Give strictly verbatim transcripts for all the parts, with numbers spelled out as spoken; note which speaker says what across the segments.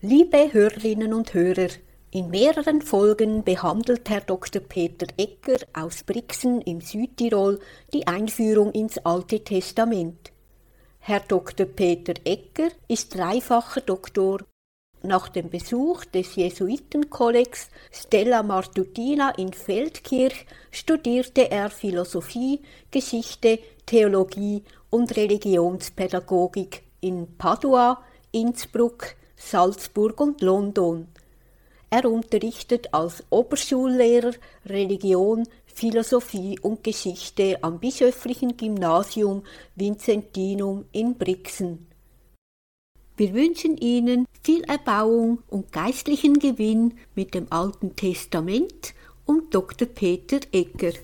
Speaker 1: Liebe Hörerinnen und Hörer, in mehreren Folgen behandelt Herr Doktor Peter Egger aus Brixen im Südtirol die Einführung ins Alte Testament. Herr Doktor Peter Egger ist dreifacher Doktor. Nach dem Besuch des Jesuitenkollegs Stella Martutina in Feldkirch studierte er Philosophie, Geschichte, Theologie und Religionspädagogik in Padua, Innsbruck, Salzburg und London. Er unterrichtet als Oberschullehrer Religion, Philosophie und Geschichte am Bischöflichen Gymnasium Vincentinum in Brixen. Wir wünschen Ihnen viel Erbauung und geistlichen Gewinn mit dem Alten Testament und Doktor Peter Egger.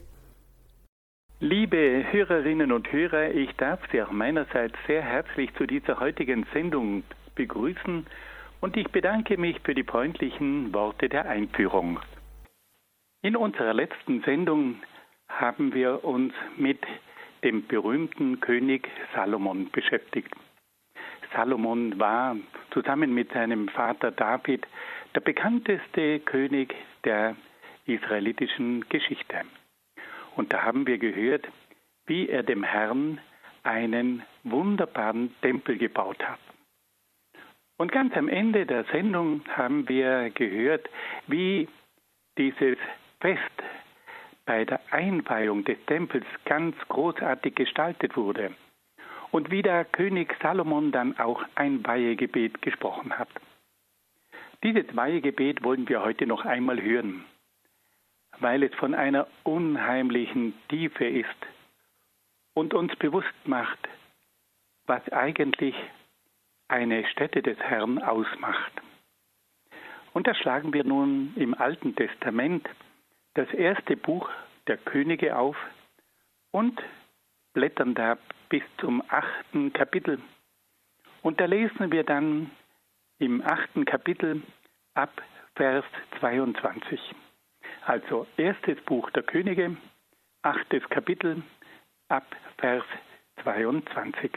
Speaker 2: Liebe Hörerinnen und Hörer, ich darf Sie auch meinerseits sehr herzlich zu dieser heutigen Sendung begrüßen und ich bedanke mich für die freundlichen Worte der Einführung. In unserer letzten Sendung haben wir uns mit dem berühmten König Salomon beschäftigt. Salomon war zusammen mit seinem Vater David der bekannteste König der israelitischen Geschichte. Und da haben wir gehört, wie er dem Herrn einen wunderbaren Tempel gebaut hat. Und ganz am Ende der Sendung haben wir gehört, wie dieses Fest bei der Einweihung des Tempels ganz großartig gestaltet wurde und wie der König Salomon dann auch ein Weihegebet gesprochen hat. Dieses Weihegebet wollen wir heute noch einmal hören, weil es von einer unheimlichen Tiefe ist und uns bewusst macht, was eigentlich eine Stätte des Herrn ausmacht. Und da schlagen wir nun im Alten Testament das erste Buch der Könige auf und blättern da bis zum achten Kapitel. Und da lesen wir dann im achten Kapitel ab Vers zweiundzwanzig. Also erstes Buch der Könige, achtes Kapitel ab Vers zweiundzwanzig.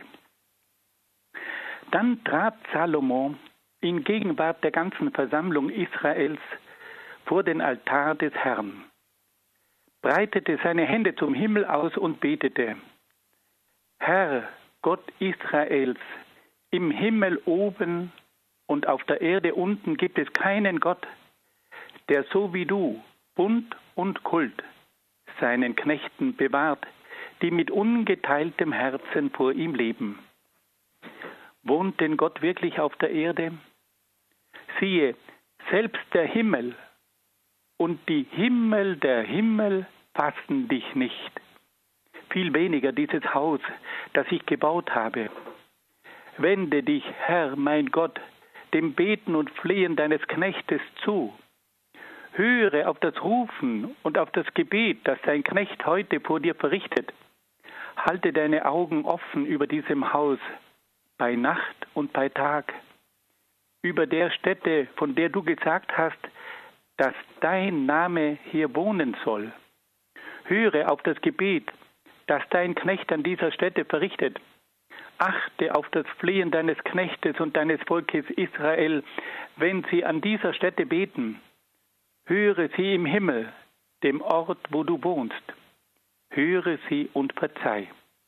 Speaker 2: Dann trat Salomo in Gegenwart der ganzen Versammlung Israels vor den Altar des Herrn, breitete seine Hände zum Himmel aus und betete: Herr, Gott Israels, im Himmel oben und auf der Erde unten gibt es keinen Gott, der so wie du Bund und Kult seinen Knechten bewahrt, die mit ungeteiltem Herzen vor ihm leben. Wohnt denn Gott wirklich auf der Erde? Siehe, selbst der Himmel und die Himmel der Himmel fassen dich nicht. Viel weniger dieses Haus, das ich gebaut habe. Wende dich, Herr, mein Gott, dem Beten und Flehen deines Knechtes zu. Höre auf das Rufen und auf das Gebet, das dein Knecht heute vor dir verrichtet. Halte deine Augen offen über diesem Haus, bei Nacht und bei Tag, über der Stätte, von der du gesagt hast, dass dein Name hier wohnen soll. Höre auf das Gebet, das dein Knecht an dieser Stätte verrichtet. Achte auf das Flehen deines Knechtes und deines Volkes Israel, wenn sie an dieser Stätte beten. Höre sie im Himmel, dem Ort, wo du wohnst. Höre sie und verzeih.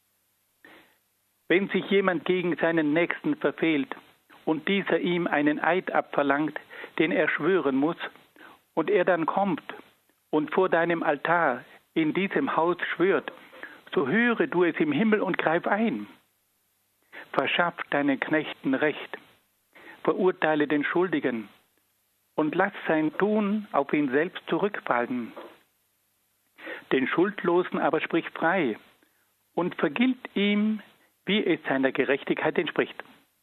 Speaker 2: Wenn sich jemand gegen seinen Nächsten verfehlt und dieser ihm einen Eid abverlangt, den er schwören muss, und er dann kommt und vor deinem Altar in diesem Haus schwört, so höre du es im Himmel und greif ein. Verschaff deinen Knechten Recht, verurteile den Schuldigen und lass sein Tun auf ihn selbst zurückfallen. Den Schuldlosen aber sprich frei und vergilt ihm, wie es seiner Gerechtigkeit entspricht.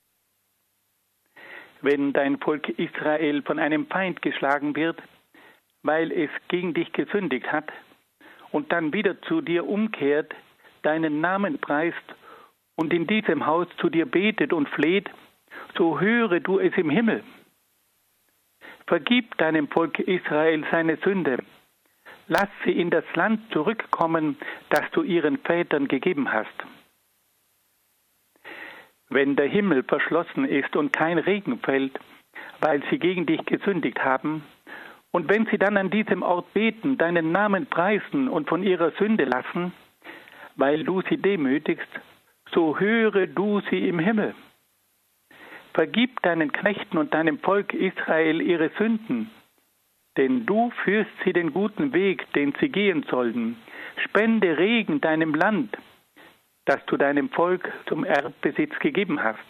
Speaker 2: Wenn dein Volk Israel von einem Feind geschlagen wird, weil es gegen dich gesündigt hat, und dann wieder zu dir umkehrt, deinen Namen preist und in diesem Haus zu dir betet und fleht, so höre du es im Himmel. Vergib deinem Volk Israel seine Sünde. Lass sie in das Land zurückkommen, das du ihren Vätern gegeben hast. Wenn der Himmel verschlossen ist und kein Regen fällt, weil sie gegen dich gesündigt haben. Und wenn sie dann an diesem Ort beten, deinen Namen preisen und von ihrer Sünde lassen, weil du sie demütigst, so höre du sie im Himmel. Vergib deinen Knechten und deinem Volk Israel ihre Sünden, denn du führst sie den guten Weg, den sie gehen sollten. Spende Regen deinem Land, das du deinem Volk zum Erbbesitz gegeben hast.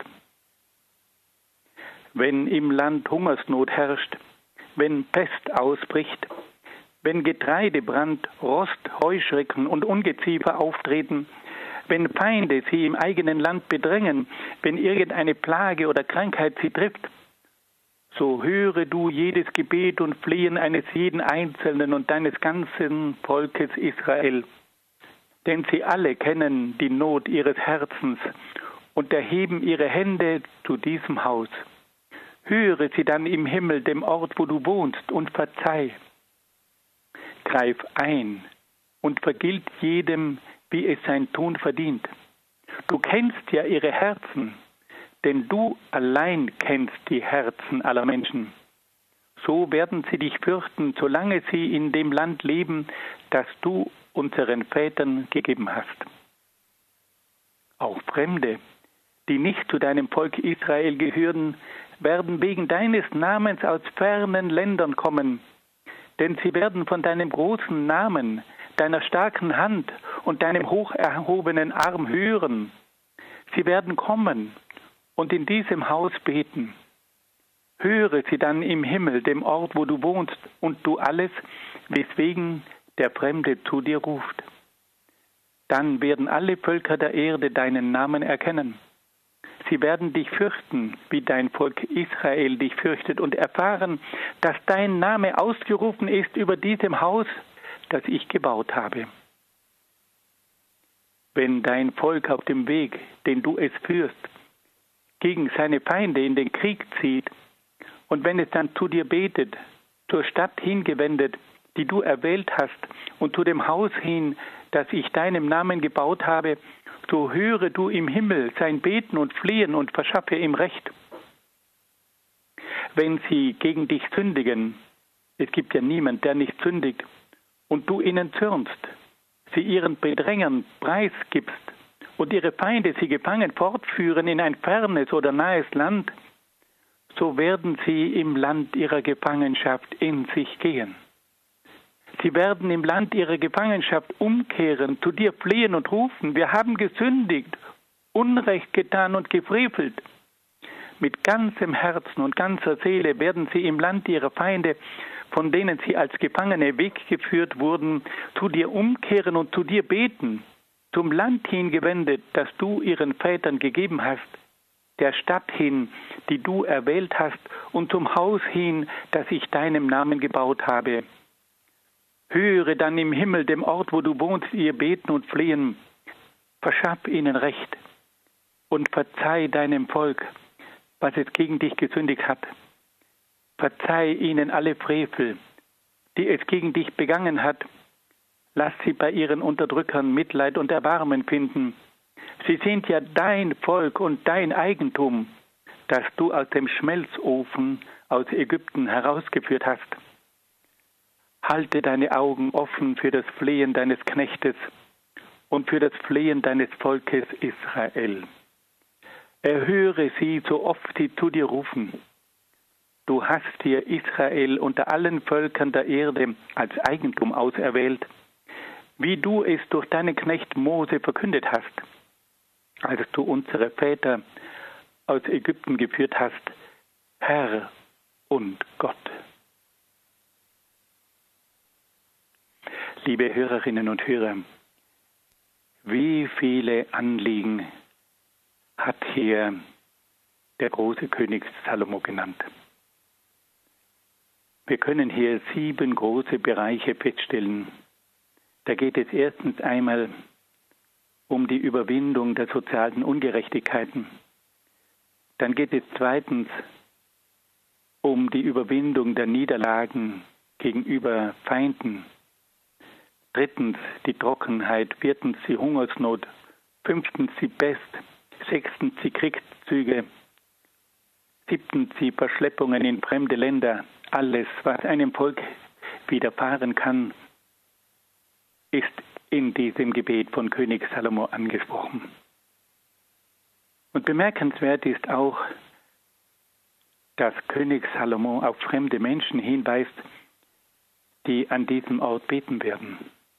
Speaker 2: Wenn im Land Hungersnot herrscht, wenn Pest ausbricht, wenn Getreidebrand, Rost, Heuschrecken und Ungeziefer auftreten, wenn Feinde sie im eigenen Land bedrängen, wenn irgendeine Plage oder Krankheit sie trifft, so höre du jedes Gebet und Flehen eines jeden Einzelnen und deines ganzen Volkes Israel. Denn sie alle kennen die Not ihres Herzens und erheben ihre Hände zu diesem Haus. Höre sie dann im Himmel, dem Ort, wo du wohnst, und verzeih. Greif ein und vergilt jedem, wie es sein Tun verdient. Du kennst ja ihre Herzen, denn du allein kennst die Herzen aller Menschen. So werden sie dich fürchten, solange sie in dem Land leben, das du unseren Vätern gegeben hast. Auch Fremde, die nicht zu deinem Volk Israel gehören, werden wegen deines Namens aus fernen Ländern kommen, denn sie werden von deinem großen Namen, deiner starken Hand und deinem hoch erhobenen Arm hören. Sie werden kommen und in diesem Haus beten. Höre sie dann im Himmel, dem Ort, wo du wohnst, und du alles, weswegen der Fremde zu dir ruft. Dann werden alle Völker der Erde deinen Namen erkennen. Sie werden dich fürchten, wie dein Volk Israel dich fürchtet, und erfahren, dass dein Name ausgerufen ist über diesem Haus, das ich gebaut habe. Wenn dein Volk auf dem Weg, den du es führst, gegen seine Feinde in den Krieg zieht, und wenn es dann zu dir betet, zur Stadt hingewendet, die du erwählt hast, und zu dem Haus hin, das ich deinem Namen gebaut habe, so höre du im Himmel sein Beten und Flehen und verschaffe ihm Recht. Wenn sie gegen dich sündigen, es gibt ja niemand, der nicht sündigt, und du ihnen zürnst, sie ihren Bedrängern preisgibst und ihre Feinde sie gefangen fortführen in ein fernes oder nahes Land, so werden sie im Land ihrer Gefangenschaft in sich gehen. Sie werden im Land ihrer Gefangenschaft umkehren, zu dir flehen und rufen, wir haben gesündigt, Unrecht getan und gefrevelt. Mit ganzem Herzen und ganzer Seele werden sie im Land ihrer Feinde, von denen sie als Gefangene weggeführt wurden, zu dir umkehren und zu dir beten, zum Land hingewendet, das du ihren Vätern gegeben hast, der Stadt hin, die du erwählt hast, und zum Haus hin, das ich deinem Namen gebaut habe. Höre dann im Himmel, dem Ort, wo du wohnst, ihr beten und flehen. Verschaff ihnen Recht und verzeih deinem Volk, was es gegen dich gesündigt hat. Verzeih ihnen alle Frevel, die es gegen dich begangen hat. Lass sie bei ihren Unterdrückern Mitleid und Erbarmen finden. Sie sind ja dein Volk und dein Eigentum, das du aus dem Schmelzofen aus Ägypten herausgeführt hast. Halte deine Augen offen für das Flehen deines Knechtes und für das Flehen deines Volkes Israel. Erhöre sie, so oft sie zu dir rufen. Du hast dir Israel unter allen Völkern der Erde als Eigentum auserwählt, wie du es durch deinen Knecht Mose verkündet hast, als du unsere Väter aus Ägypten geführt hast, Herr und Gott. Liebe Hörerinnen und Hörer, wie viele Anliegen hat hier der große König Salomo genannt. Wir können hier sieben große Bereiche feststellen. Da geht es erstens einmal um die Überwindung der sozialen Ungerechtigkeiten. Dann geht es zweitens um die Überwindung der Niederlagen gegenüber Feinden. Drittens die Trockenheit, viertens die Hungersnot, fünftens die Pest, sechstens die Kriegszüge, siebtens die Verschleppungen in fremde Länder. Alles, was einem Volk widerfahren kann, ist in diesem Gebet von König Salomo angesprochen. Und bemerkenswert ist auch, dass König Salomo auf fremde Menschen hinweist, die an diesem Ort beten werden.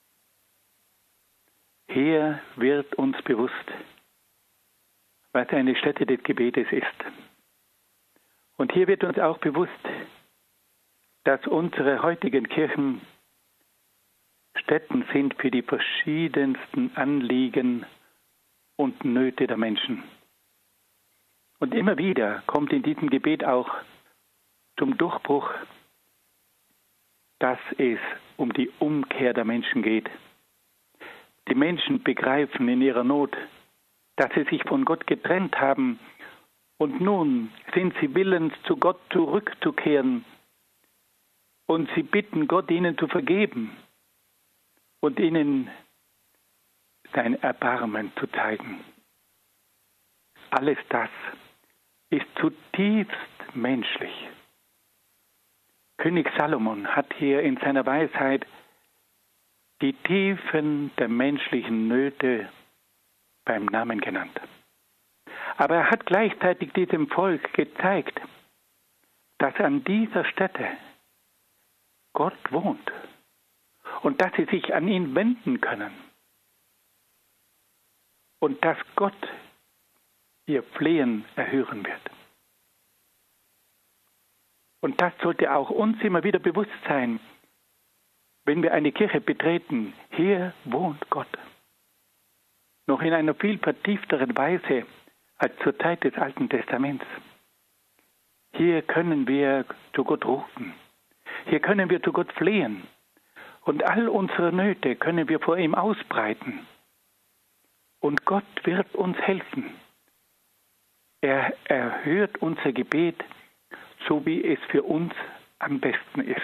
Speaker 2: Hier wird uns bewusst, was eine Stätte des Gebetes ist. Und hier wird uns auch bewusst, dass unsere heutigen Kirchen Stätten sind für die verschiedensten Anliegen und Nöte der Menschen. Und immer wieder kommt in diesem Gebet auch zum Durchbruch, dass es um die Umkehr der Menschen geht. Die Menschen begreifen in ihrer Not, dass sie sich von Gott getrennt haben und nun sind sie willens, zu Gott zurückzukehren und sie bitten Gott, ihnen zu vergeben und ihnen sein Erbarmen zu zeigen. Alles das ist zutiefst menschlich. König Salomon hat hier in seiner Weisheit die Tiefen der menschlichen Nöte beim Namen genannt. Aber er hat gleichzeitig diesem Volk gezeigt, dass an dieser Stätte Gott wohnt und dass sie sich an ihn wenden können und dass Gott ihr Flehen erhören wird. Und das sollte auch uns immer wieder bewusst sein, wenn wir eine Kirche betreten. Hier wohnt Gott. Noch in einer viel vertiefteren Weise als zur Zeit des Alten Testaments. Hier können wir zu Gott rufen. Hier können wir zu Gott flehen. Und all unsere Nöte können wir vor ihm ausbreiten. Und Gott wird uns helfen. Er erhört unser Gebet, so wie es für uns am besten ist.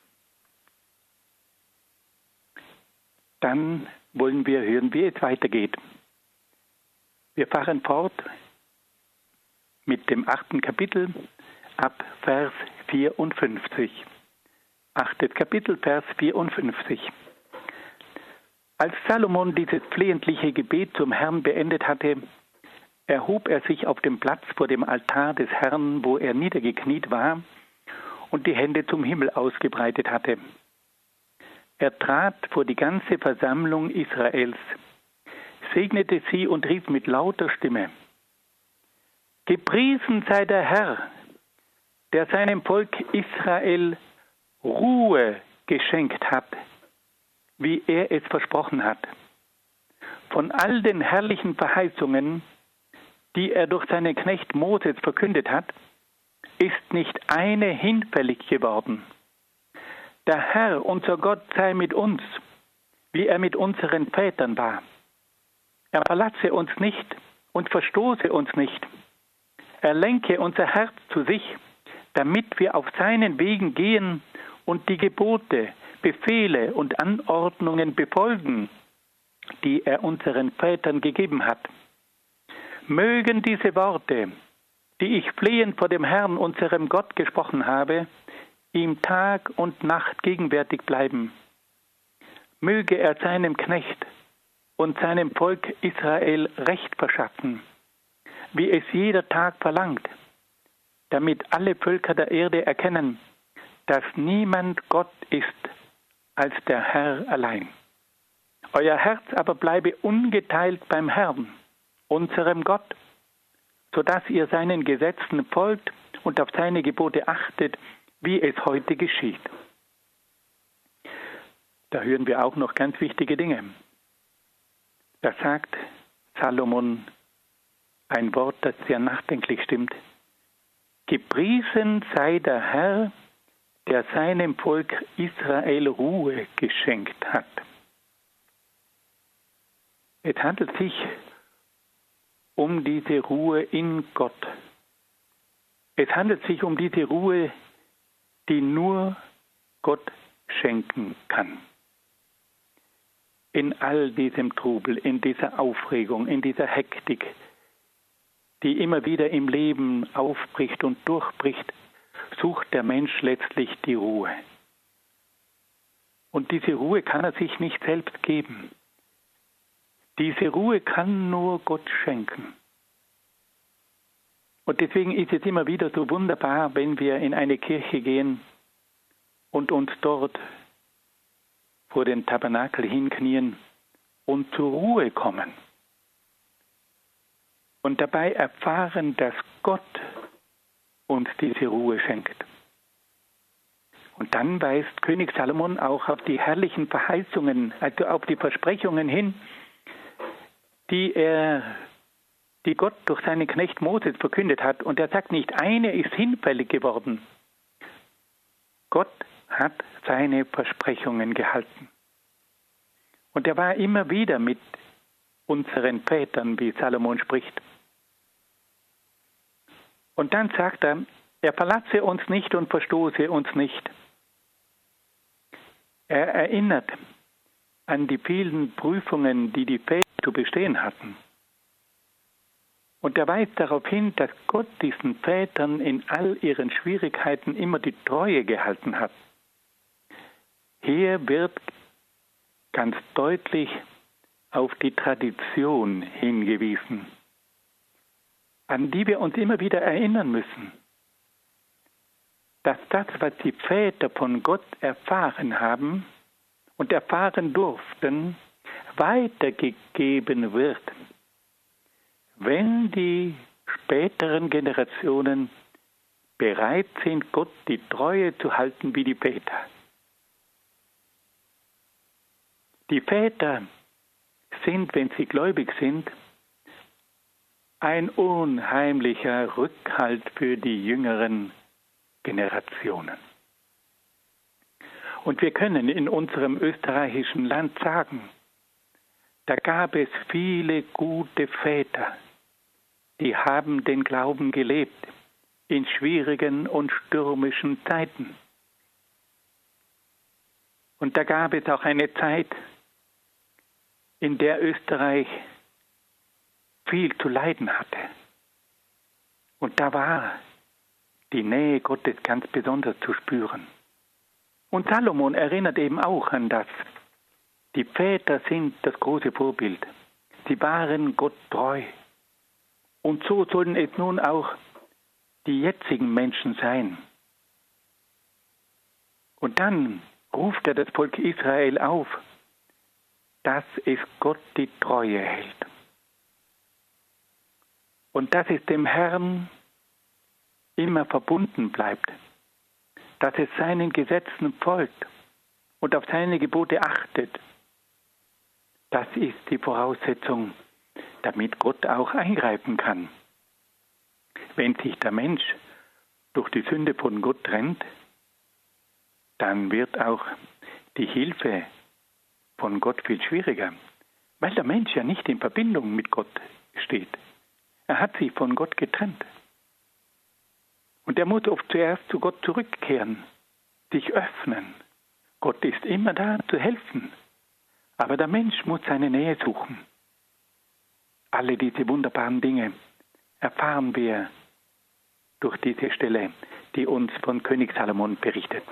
Speaker 2: Dann wollen wir hören, wie es weitergeht. Wir fahren fort mit dem achten Kapitel ab Vers vierundfünfzig. Achtes Kapitel, Vers vierundfünfzig. Als Salomon dieses flehentliche Gebet zum Herrn beendet hatte, erhob er sich auf dem Platz vor dem Altar des Herrn, wo er niedergekniet war und die Hände zum Himmel ausgebreitet hatte. Er trat vor die ganze Versammlung Israels, segnete sie und rief mit lauter Stimme: Gepriesen sei der Herr, der seinem Volk Israel Ruhe geschenkt hat, wie er es versprochen hat. Von all den herrlichen Verheißungen, die er durch seinen Knecht Moses verkündet hat, ist nicht eine hinfällig geworden. Der Herr, unser Gott, sei mit uns, wie er mit unseren Vätern war. Er verlasse uns nicht und verstoße uns nicht. Er lenke unser Herz zu sich, damit wir auf seinen Wegen gehen und die Gebote, Befehle und Anordnungen befolgen, die er unseren Vätern gegeben hat. Mögen diese Worte, die ich flehend vor dem Herrn, unserem Gott, gesprochen habe, ihm Tag und Nacht gegenwärtig bleiben. Möge er seinem Knecht und seinem Volk Israel Recht verschaffen, wie es jeder Tag verlangt, damit alle Völker der Erde erkennen, dass niemand Gott ist als der Herr allein. Euer Herz aber bleibe ungeteilt beim Herrn, unserem Gott, so dass ihr seinen Gesetzen folgt und auf seine Gebote achtet, wie es heute geschieht. Da hören wir auch noch ganz wichtige Dinge. Da sagt Salomon ein Wort, das sehr nachdenklich stimmt. Gepriesen sei der Herr, der seinem Volk Israel Ruhe geschenkt hat. Es handelt sich um diese Ruhe in Gott. Es handelt sich um diese Ruhe, die nur Gott schenken kann. In all diesem Trubel, in dieser Aufregung, in dieser Hektik, die immer wieder im Leben aufbricht und durchbricht, sucht der Mensch letztlich die Ruhe. Und diese Ruhe kann er sich nicht selbst geben. Diese Ruhe kann nur Gott schenken. Und deswegen ist es immer wieder so wunderbar, wenn wir in eine Kirche gehen und uns dort vor den Tabernakel hinknien und zur Ruhe kommen. Und dabei erfahren, dass Gott uns diese Ruhe schenkt. Und dann weist König Salomon auch auf die herrlichen Verheißungen, also auf die Versprechungen hin, die er, die Gott durch seinen Knecht Moses verkündet hat. Und er sagt nicht, eine ist hinfällig geworden. Gott hat seine Versprechungen gehalten. Und er war immer wieder mit unseren Vätern, wie Salomon spricht. Und dann sagt er, er verlasse uns nicht und verstoße uns nicht. Er erinnert an die vielen Prüfungen, die die Väter zu bestehen hatten. Und er weist darauf hin, dass Gott diesen Vätern in all ihren Schwierigkeiten immer die Treue gehalten hat. Hier wird ganz deutlich auf die Tradition hingewiesen, an die wir uns immer wieder erinnern müssen, dass das, was die Väter von Gott erfahren haben und erfahren durften, weitergegeben wird, wenn die späteren Generationen bereit sind, Gott die Treue zu halten wie die Väter. Die Väter sind, wenn sie gläubig sind, ein unheimlicher Rückhalt für die jüngeren Generationen. Und wir können in unserem österreichischen Land sagen, da gab es viele gute Väter, die haben den Glauben gelebt in schwierigen und stürmischen Zeiten. Und da gab es auch eine Zeit, in der Österreich viel zu leiden hatte. Und da war die Nähe Gottes ganz besonders zu spüren. Und Salomon erinnert eben auch an das. Die Väter sind das große Vorbild. Sie waren Gott treu. Und so sollen es nun auch die jetzigen Menschen sein. Und dann ruft er das Volk Israel auf, dass es Gott die Treue hält. Und dass es dem Herrn immer verbunden bleibt, dass es seinen Gesetzen folgt und auf seine Gebote achtet. Das ist die Voraussetzung, damit Gott auch eingreifen kann. Wenn sich der Mensch durch die Sünde von Gott trennt, dann wird auch die Hilfe von Gott viel schwieriger, weil der Mensch ja nicht in Verbindung mit Gott steht. Er hat sich von Gott getrennt. Und er muss oft zuerst zu Gott zurückkehren, sich öffnen. Gott ist immer da zu helfen, aber der Mensch muss seine Nähe suchen. Alle diese wunderbaren Dinge erfahren wir durch diese Stelle, die uns von König Salomon berichtet.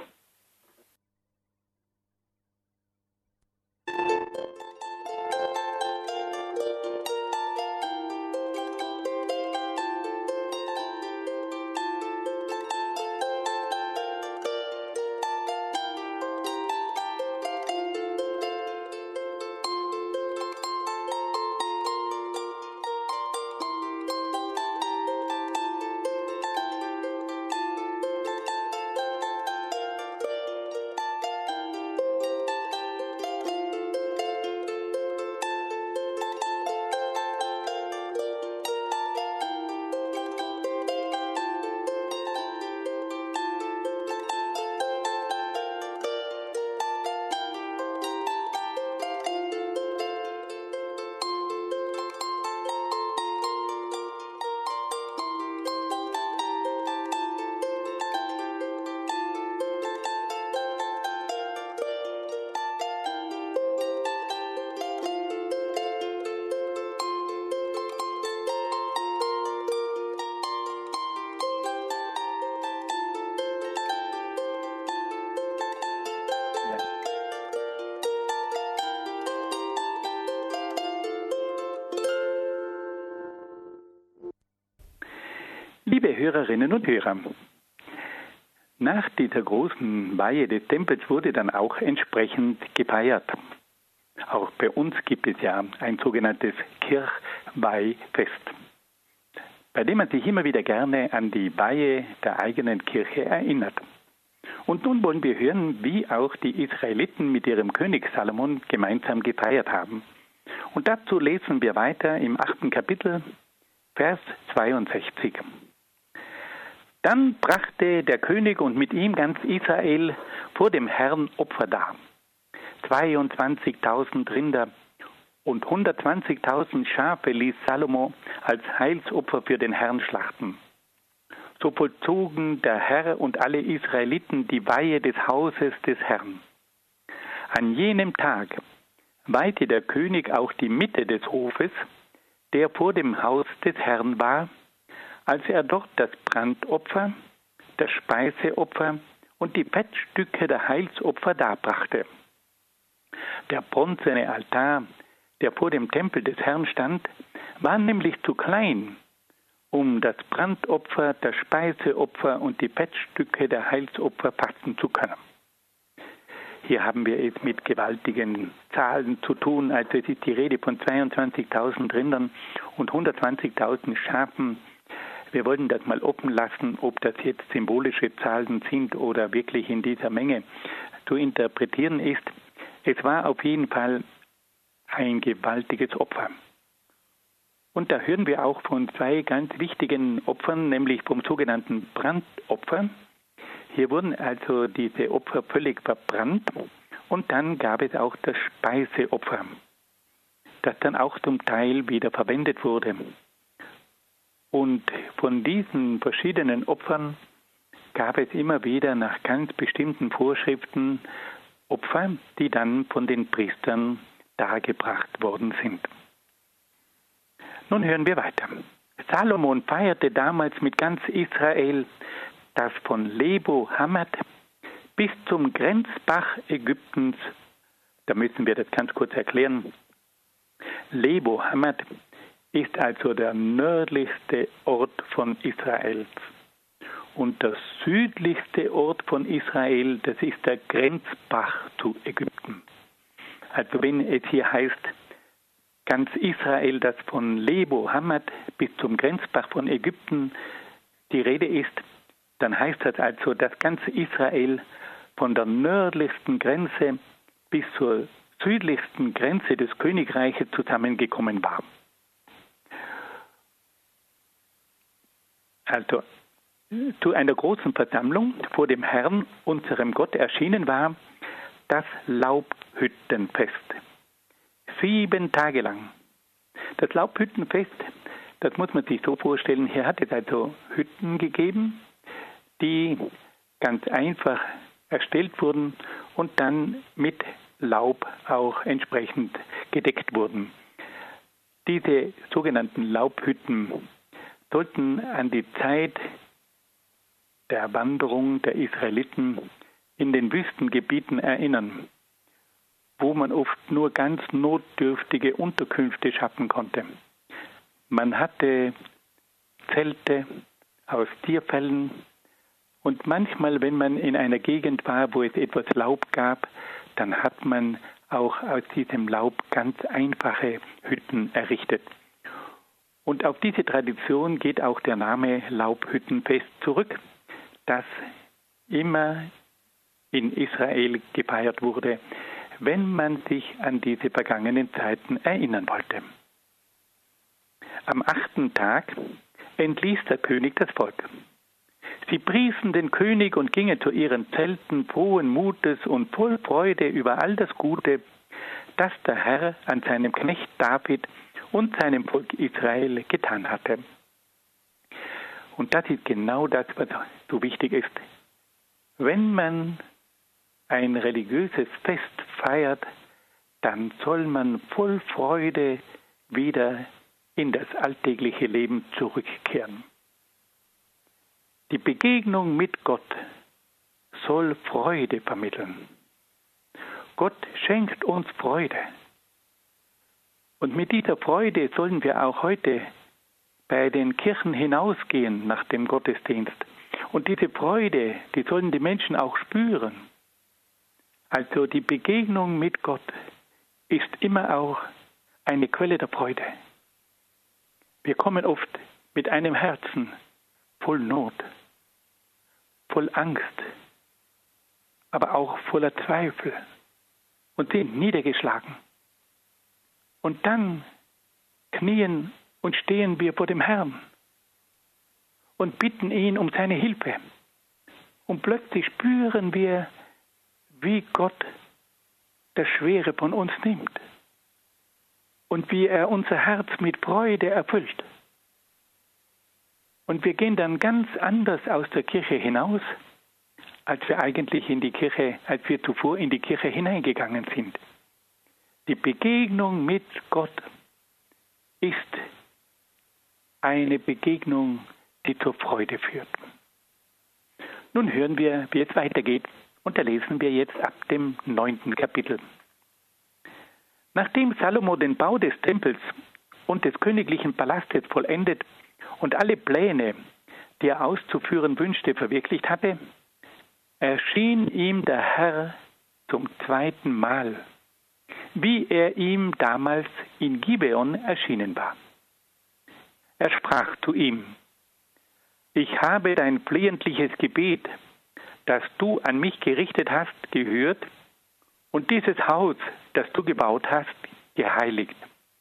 Speaker 2: Liebe Hörerinnen und Hörer, nach dieser großen Weihe des Tempels wurde dann auch entsprechend gefeiert. Auch bei uns gibt es ja ein sogenanntes Kirchweihfest, bei dem man sich immer wieder gerne an die Weihe der eigenen Kirche erinnert. Und nun wollen wir hören, wie auch die Israeliten mit ihrem König Salomon gemeinsam gefeiert haben. Und dazu lesen wir weiter im achten Kapitel, Vers zweiundsechzig. Dann brachte der König und mit ihm ganz Israel vor dem Herrn Opfer dar. zweiundzwanzigtausend Rinder und hundertzwanzigtausend Schafe ließ Salomo als Heilsopfer für den Herrn schlachten. So vollzogen der Herr und alle Israeliten die Weihe des Hauses des Herrn. An jenem Tag weihte der König auch die Mitte des Hofes, der vor dem Haus des Herrn war, als er dort das Brandopfer, das Speiseopfer und die Fettstücke der Heilsopfer darbrachte. Der bronzene Altar, der vor dem Tempel des Herrn stand, war nämlich zu klein, um das Brandopfer, das Speiseopfer und die Fettstücke der Heilsopfer fassen zu können. Hier haben wir es mit gewaltigen Zahlen zu tun. Also es ist die Rede von zweiundzwanzigtausend Rindern und hundertzwanzigtausend Schafen. Wir wollen das mal offen lassen, ob das jetzt symbolische Zahlen sind oder wirklich in dieser Menge zu interpretieren ist. Es war auf jeden Fall ein gewaltiges Opfer. Und da hören wir auch von zwei ganz wichtigen Opfern, nämlich vom sogenannten Brandopfer. Hier wurden also diese Opfer völlig verbrannt und dann gab es auch das Speiseopfer, das dann auch zum Teil wieder verwendet wurde. Und von diesen verschiedenen Opfern gab es immer wieder nach ganz bestimmten Vorschriften Opfer, die dann von den Priestern dargebracht worden sind. Nun hören wir weiter. Salomon feierte damals mit ganz Israel, das von Lebo Hamad bis zum Grenzbach Ägyptens, da müssen wir das ganz kurz erklären. Lebo Hamad ist also der nördlichste Ort von Israel. Und der südlichste Ort von Israel, das ist der Grenzbach zu Ägypten. Also wenn es hier heißt, ganz Israel, das von Lebo Hamad bis zum Grenzbach von Ägypten die Rede ist, dann heißt das also, dass ganz Israel von der nördlichsten Grenze bis zur südlichsten Grenze des Königreiches zusammengekommen war. Also zu einer großen Versammlung vor dem Herrn, unserem Gott, erschienen war das Laubhüttenfest. Sieben Tage lang. Das Laubhüttenfest, das muss man sich so vorstellen, hier hat es also Hütten gegeben, die ganz einfach erstellt wurden und dann mit Laub auch entsprechend gedeckt wurden. Diese sogenannten Laubhütten sollten an die Zeit der Wanderung der Israeliten in den Wüstengebieten erinnern, wo man oft nur ganz notdürftige Unterkünfte schaffen konnte. Man hatte Zelte aus Tierfellen und manchmal, wenn man in einer Gegend war, wo es etwas Laub gab, dann hat man auch aus diesem Laub ganz einfache Hütten errichtet. Und auf diese Tradition geht auch der Name Laubhüttenfest zurück, das immer in Israel gefeiert wurde, wenn man sich an diese vergangenen Zeiten erinnern wollte. Am achten Tag entließ der König das Volk. Sie priesen den König und gingen zu ihren Zelten frohen Mutes und voll Freude über all das Gute, das der Herr an seinem Knecht David und seinem Volk Israel getan hatte. Und das ist genau das, was so wichtig ist. Wenn man ein religiöses Fest feiert, dann soll man voll Freude wieder in das alltägliche Leben zurückkehren. Die Begegnung mit Gott soll Freude vermitteln. Gott schenkt uns Freude. Und mit dieser Freude sollen wir auch heute bei den Kirchen hinausgehen nach dem Gottesdienst. Und diese Freude, die sollen die Menschen auch spüren. Also die Begegnung mit Gott ist immer auch eine Quelle der Freude. Wir kommen oft mit einem Herzen voll Not, voll Angst, aber auch voller Zweifel und sind niedergeschlagen. Und dann knien und stehen wir vor dem Herrn und bitten ihn um seine Hilfe. Und plötzlich spüren wir, wie Gott das Schwere von uns nimmt und wie er unser Herz mit Freude erfüllt. Und wir gehen dann ganz anders aus der Kirche hinaus, als wir eigentlich in die Kirche, als wir zuvor in die Kirche hineingegangen sind. Die Begegnung mit Gott ist eine Begegnung, die zur Freude führt. Nun hören wir, wie es weitergeht, und da lesen wir jetzt ab dem neunten Kapitel. Nachdem Salomo den Bau des Tempels und des königlichen Palastes vollendet und alle Pläne, die er auszuführen wünschte, verwirklicht hatte, erschien ihm der Herr zum zweiten Mal, wie er ihm damals in Gibeon erschienen war. Er sprach zu ihm: Ich habe dein flehentliches Gebet, das du an mich gerichtet hast, gehört und dieses Haus, das du gebaut hast, geheiligt.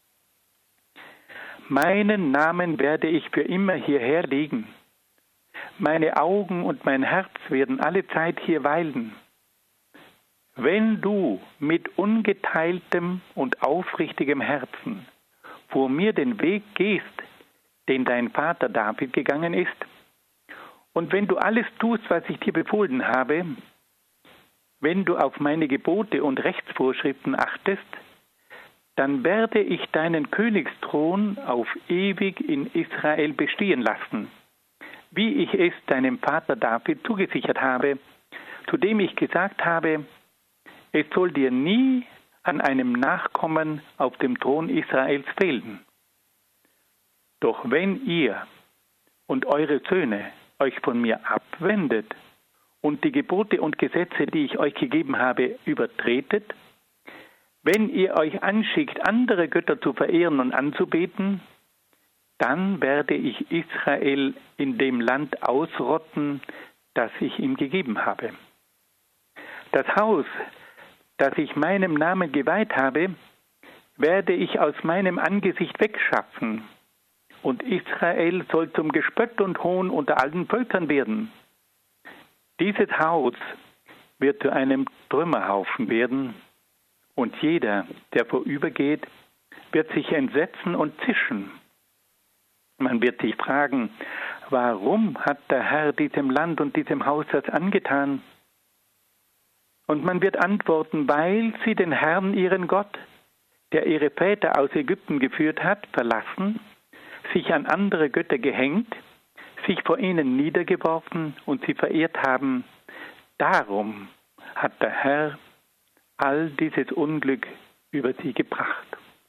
Speaker 2: Meinen Namen werde ich für immer hierher legen. Meine Augen und mein Herz werden alle Zeit hier weilen. Wenn du mit ungeteiltem und aufrichtigem Herzen vor mir den Weg gehst, den dein Vater David gegangen ist, und wenn du alles tust, was ich dir befohlen habe, wenn du auf meine Gebote und Rechtsvorschriften achtest, dann werde ich deinen Königsthron auf ewig in Israel bestehen lassen, wie ich es deinem Vater David zugesichert habe, zu dem ich gesagt habe, es soll dir nie an einem Nachkommen auf dem Thron Israels fehlen. Doch wenn ihr und eure Söhne euch von mir abwendet und die Gebote und Gesetze, die ich euch gegeben habe, übertretet, wenn ihr euch anschickt, andere Götter zu verehren und anzubeten, dann werde ich Israel in dem Land ausrotten, das ich ihm gegeben habe. Das Haus, das ich meinem Namen geweiht habe, werde ich aus meinem Angesicht wegschaffen, und Israel soll zum Gespött und Hohn unter allen Völkern werden. Dieses Haus wird zu einem Trümmerhaufen werden, und jeder, der vorübergeht, wird sich entsetzen und zischen. Man wird sich fragen, warum hat der Herr diesem Land und diesem Haus das angetan? Und man wird antworten, weil sie den Herrn, ihren Gott, der ihre Väter aus Ägypten geführt hat, verlassen, sich an andere Götter gehängt, sich vor ihnen niedergeworfen und sie verehrt haben. Darum hat der Herr all dieses Unglück über sie gebracht.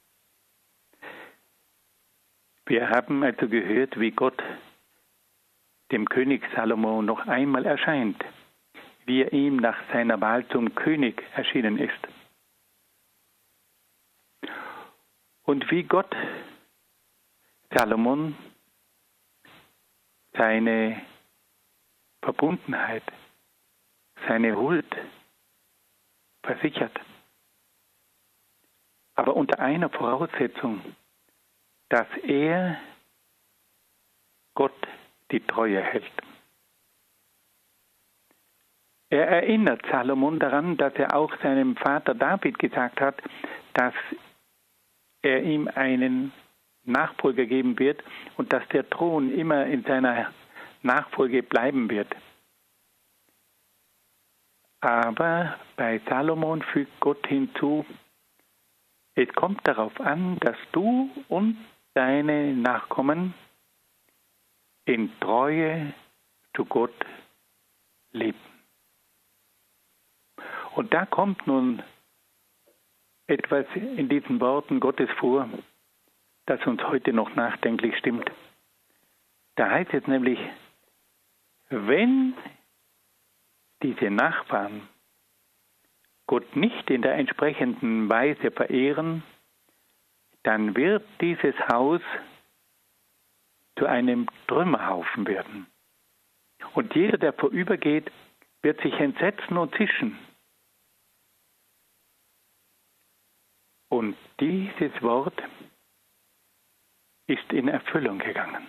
Speaker 2: Wir haben also gehört, wie Gott dem König Salomo noch einmal erscheint, wie er ihm nach seiner Wahl zum König erschienen ist. Und wie Gott Salomon seine Verbundenheit, seine Huld versichert. Aber unter einer Voraussetzung, dass er Gott die Treue hält. Er erinnert Salomon daran, dass er auch seinem Vater David gesagt hat, dass er ihm einen Nachfolger geben wird und dass der Thron immer in seiner Nachfolge bleiben wird. Aber bei Salomon fügt Gott hinzu, es kommt darauf an, dass du und deine Nachkommen in Treue zu Gott leben. Und da kommt nun etwas in diesen Worten Gottes vor, das uns heute noch nachdenklich stimmt. Da heißt es nämlich, wenn diese Nachbarn Gott nicht in der entsprechenden Weise verehren, dann wird dieses Haus zu einem Trümmerhaufen werden. Und jeder, der vorübergeht, wird sich entsetzen und zischen. Und dieses Wort ist in Erfüllung gegangen.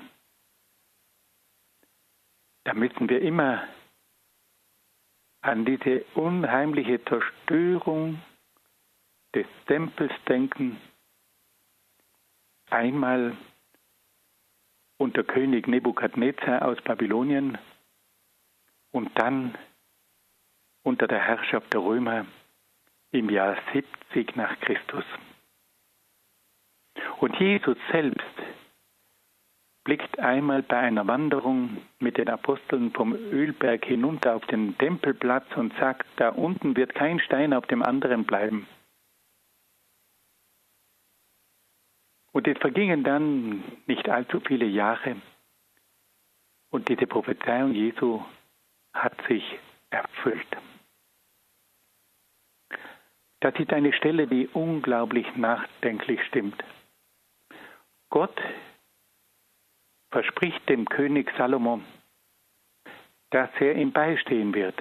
Speaker 2: Da müssen wir immer an diese unheimliche Zerstörung des Tempels denken. Einmal unter König Nebukadnezar aus Babylonien und dann unter der Herrschaft der Römer im Jahr siebzig nach Christus. Und Jesus selbst blickt einmal bei einer Wanderung mit den Aposteln vom Ölberg hinunter auf den Tempelplatz und sagt, da unten wird kein Stein auf dem anderen bleiben. Und es vergingen dann nicht allzu viele Jahre und diese Prophezeiung Jesu hat sich erfüllt. Das ist eine Stelle, die unglaublich nachdenklich stimmt. Gott verspricht dem König Salomo, dass er ihm beistehen wird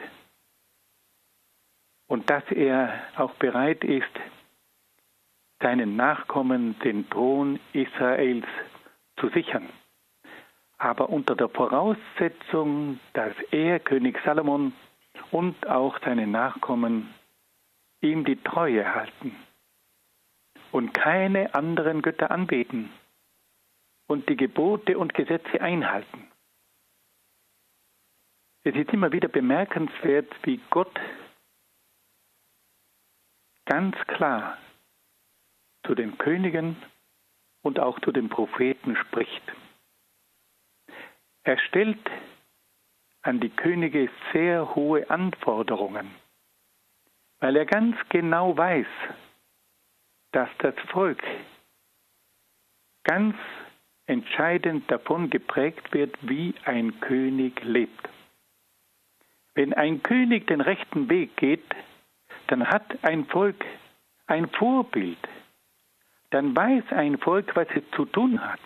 Speaker 2: und dass er auch bereit ist, seinen Nachkommen den Thron Israels zu sichern. Aber unter der Voraussetzung, dass er, König Salomon, und auch seine Nachkommen ihm die Treue halten und keine anderen Götter anbeten und die Gebote und Gesetze einhalten. Es ist immer wieder bemerkenswert, wie Gott ganz klar zu den Königen und auch zu den Propheten spricht. Er stellt an die Könige sehr hohe Anforderungen, weil er ganz genau weiß, dass das Volk ganz entscheidend davon geprägt wird, wie ein König lebt. Wenn ein König den rechten Weg geht, dann hat ein Volk ein Vorbild. Dann weiß ein Volk, was es zu tun hat.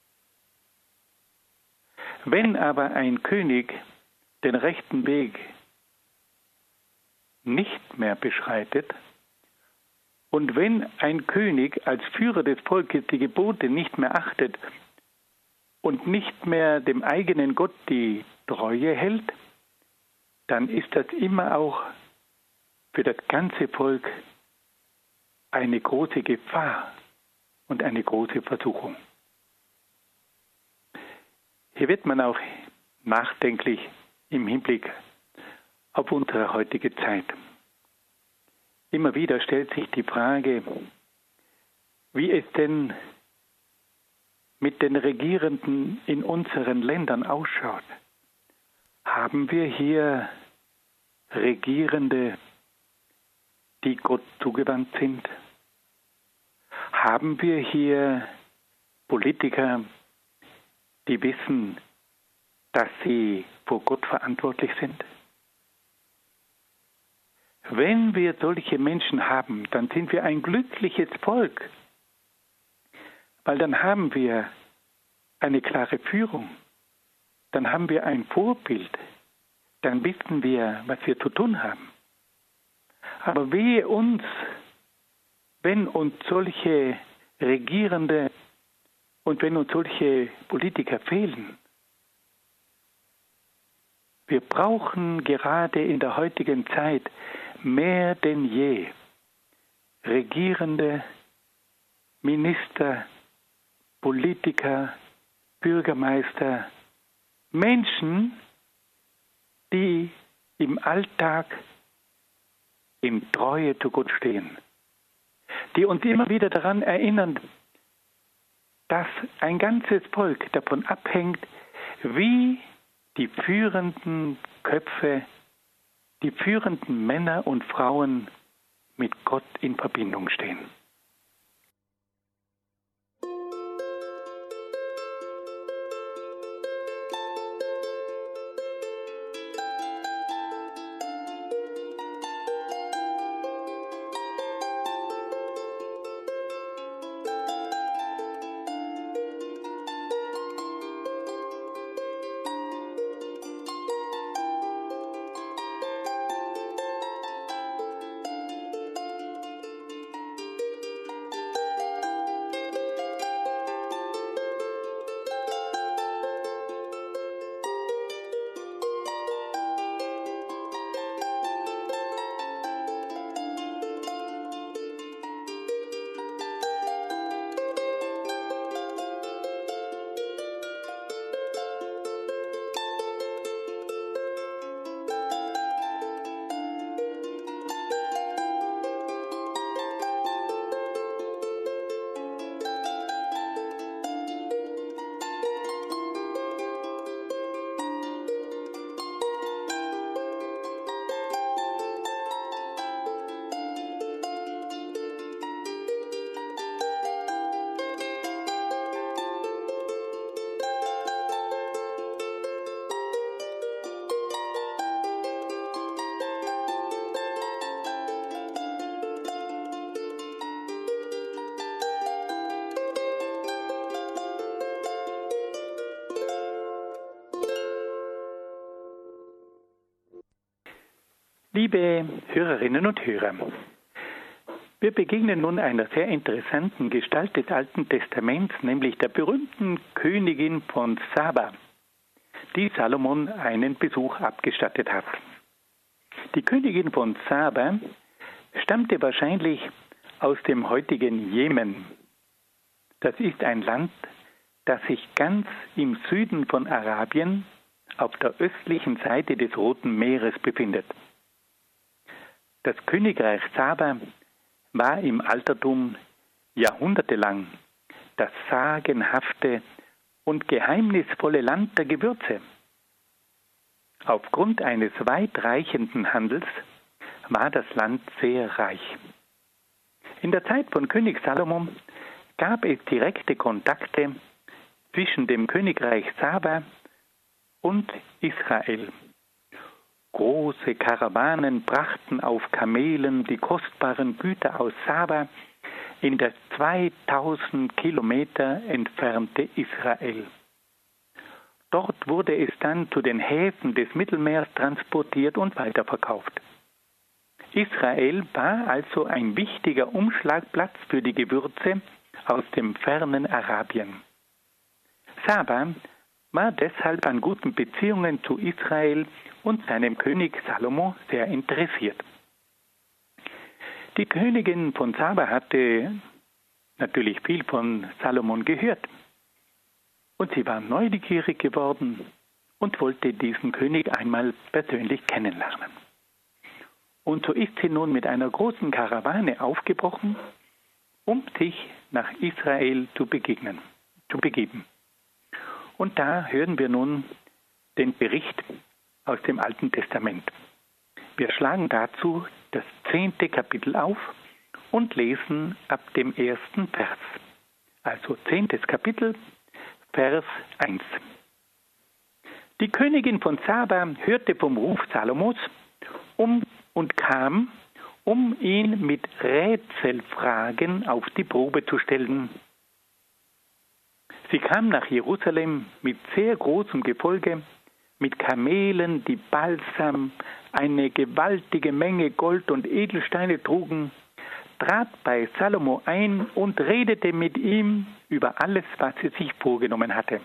Speaker 2: Wenn aber ein König den rechten Weg nicht mehr beschreitet und wenn ein König als Führer des Volkes die Gebote nicht mehr achtet und nicht mehr dem eigenen Gott die Treue hält, dann ist das immer auch für das ganze Volk eine große Gefahr und eine große Versuchung. Hier wird man auch nachdenklich im Hinblick auf unsere heutige Zeit. Immer wieder stellt sich die Frage, wie es denn mit den Regierenden in unseren Ländern ausschaut. Haben wir hier Regierende, die Gott zugewandt sind? Haben wir hier Politiker, die wissen, dass sie vor Gott verantwortlich sind? Wenn wir solche Menschen haben, dann sind wir ein glückliches Volk, weil dann haben wir eine klare Führung, dann haben wir ein Vorbild, dann wissen wir, was wir zu tun haben. Aber wehe uns, wenn uns solche Regierende und wenn uns solche Politiker fehlen. Wir brauchen gerade in der heutigen Zeit mehr denn je Regierende, Minister, Politiker, Bürgermeister, Menschen, die im Alltag in Treue zu Gott stehen, die uns immer wieder daran erinnern, dass ein ganzes Volk davon abhängt, wie die führenden Köpfe, die führenden Männer und Frauen mit Gott in Verbindung stehen. Liebe Hörerinnen und Hörer, wir begegnen nun einer sehr interessanten Gestalt des Alten Testaments, nämlich der berühmten Königin von Saba, die Salomon einen Besuch abgestattet hat. Die Königin von Saba stammte wahrscheinlich aus dem heutigen Jemen. Das ist ein Land, das sich ganz im Süden von Arabien auf der östlichen Seite des Roten Meeres befindet. Das Königreich Saba war im Altertum jahrhundertelang das sagenhafte und geheimnisvolle Land der Gewürze. Aufgrund eines weitreichenden Handels war das Land sehr reich. In der Zeit von König Salomo gab es direkte Kontakte zwischen dem Königreich Saba und Israel. Große Karawanen brachten auf Kamelen die kostbaren Güter aus Saba in das zweitausend Kilometer entfernte Israel. Dort wurde es dann zu den Häfen des Mittelmeers transportiert und weiterverkauft. Israel war also ein wichtiger Umschlagplatz für die Gewürze aus dem fernen Arabien. Saba war deshalb an guten Beziehungen zu Israel und seinem König Salomo sehr interessiert. Die Königin von Saba hatte natürlich viel von Salomon gehört. Und sie war neugierig geworden und wollte diesen König einmal persönlich kennenlernen. Und so ist sie nun mit einer großen Karawane aufgebrochen, um sich nach Israel zu begegnen, zu begeben. Und da hören wir nun den Bericht aus dem Alten Testament. Wir schlagen dazu das zehnte Kapitel auf und lesen ab dem ersten Vers. Also zehntes Kapitel, Vers eins. Die Königin von Saba hörte vom Ruf Salomos um und kam, um ihn mit Rätselfragen auf die Probe zu stellen. Sie kam nach Jerusalem mit sehr großem Gefolge, mit Kamelen, die Balsam, eine gewaltige Menge Gold und Edelsteine trugen, trat bei Salomo ein und redete mit ihm über alles, was sie sich vorgenommen hatte.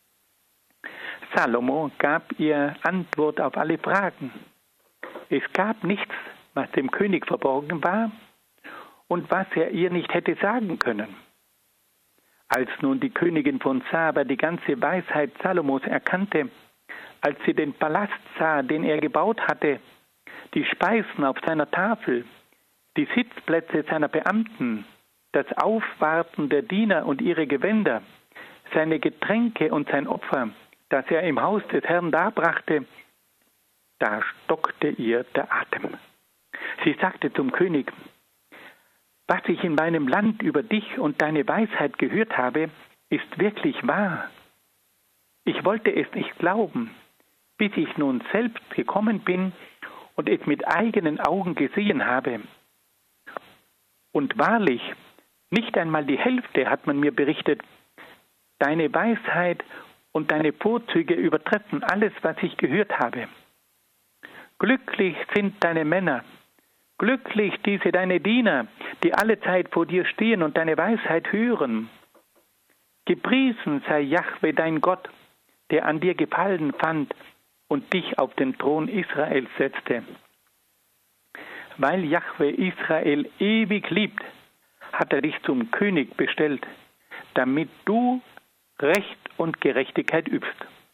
Speaker 2: Salomo gab ihr Antwort auf alle Fragen. Es gab nichts, was dem König verborgen war und was er ihr nicht hätte sagen können. Als nun die Königin von Saba die ganze Weisheit Salomos erkannte, als sie den Palast sah, den er gebaut hatte, die Speisen auf seiner Tafel, die Sitzplätze seiner Beamten, das Aufwarten der Diener und ihre Gewänder, seine Getränke und sein Opfer, das er im Haus des Herrn darbrachte, da stockte ihr der Atem. Sie sagte zum König: Was ich in meinem Land über dich und deine Weisheit gehört habe, ist wirklich wahr. Ich wollte es nicht glauben, bis ich nun selbst gekommen bin und es mit eigenen Augen gesehen habe. Und wahrlich, nicht einmal die Hälfte hat man mir berichtet. Deine Weisheit und deine Vorzüge übertreffen alles, was ich gehört habe. Glücklich sind deine Männer, glücklich diese deine Diener, die alle Zeit vor dir stehen und deine Weisheit hören. Gepriesen sei Jahwe dein Gott, der an dir Gefallen fand und dich auf den Thron Israels setzte. Weil Jahwe Israel ewig liebt, hat er dich zum König bestellt, damit du Recht und Gerechtigkeit übst.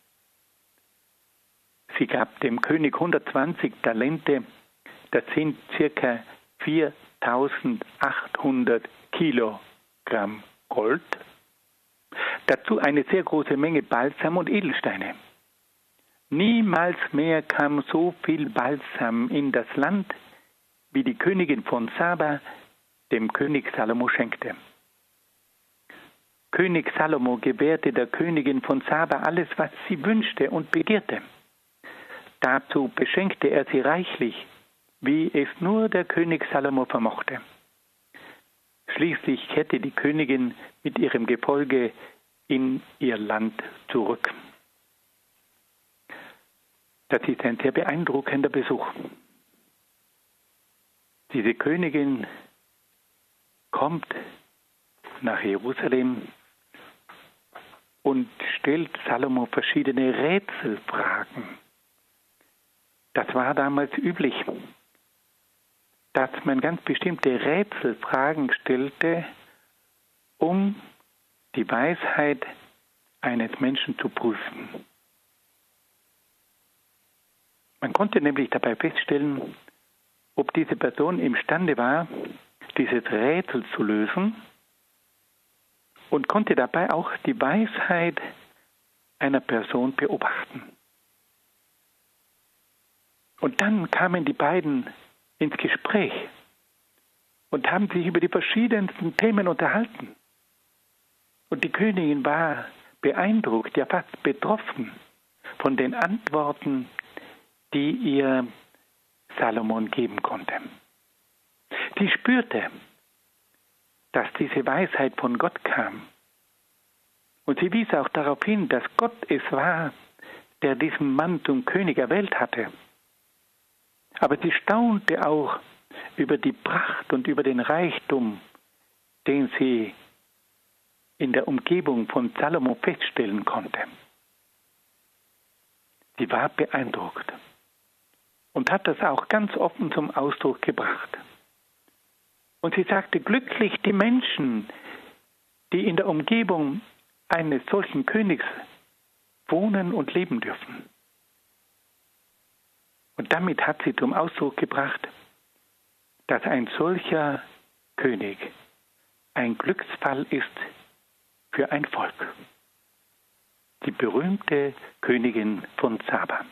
Speaker 2: Sie gab dem König hundertzwanzig Talente, das sind circa viertausendachthundert Kilogramm Gold, dazu eine sehr große Menge Balsam und Edelsteine. Niemals mehr kam so viel Balsam in das Land, wie die Königin von Saba dem König Salomo schenkte. König Salomo gewährte der Königin von Saba alles, was sie wünschte und begehrte. Dazu beschenkte er sie reichlich, wie es nur der König Salomo vermochte. Schließlich kehrte die Königin mit ihrem Gefolge in ihr Land zurück. Das ist ein sehr beeindruckender Besuch. diese Königin kommt nach Jerusalem und stellt Salomo verschiedene Rätselfragen. Das war damals üblich, dass man ganz bestimmte Rätselfragen stellte, um die Weisheit eines Menschen zu prüfen. Man konnte nämlich dabei feststellen, ob diese Person imstande war, dieses Rätsel zu lösen, und konnte dabei auch die Weisheit einer Person beobachten. Und dann kamen die beiden ins Gespräch und haben sich über die verschiedensten Themen unterhalten. Und die Königin war beeindruckt, ja fast betroffen von den Antworten, die ihr Salomon geben konnte. Sie spürte, dass diese Weisheit von Gott kam. Und sie wies auch darauf hin, dass Gott es war, der diesen Mann zum König erwählt hatte. Aber sie staunte auch über die Pracht und über den Reichtum, den sie in der Umgebung von Salomo feststellen konnte. Sie war beeindruckt und hat das auch ganz offen zum Ausdruck gebracht. Und sie sagte, glücklich die Menschen, die in der Umgebung eines solchen Königs wohnen und leben dürfen. Und damit hat sie zum Ausdruck gebracht, dass ein solcher König ein Glücksfall ist für ein Volk. Die berühmte Königin von Saba.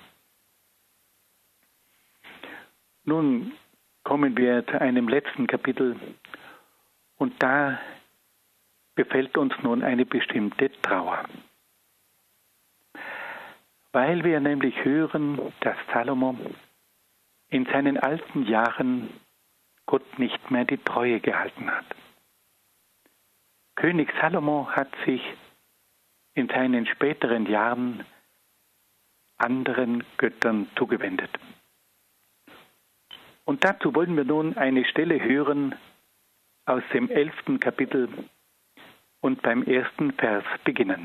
Speaker 2: Nun kommen wir zu einem letzten Kapitel und da befällt uns nun eine bestimmte Trauer. Weil wir nämlich hören, dass Salomo in seinen alten Jahren Gott nicht mehr die Treue gehalten hat. König Salomo hat sich in seinen späteren Jahren anderen Göttern zugewendet. Und dazu wollen wir nun eine Stelle hören aus dem elften Kapitel und beim ersten Vers beginnen.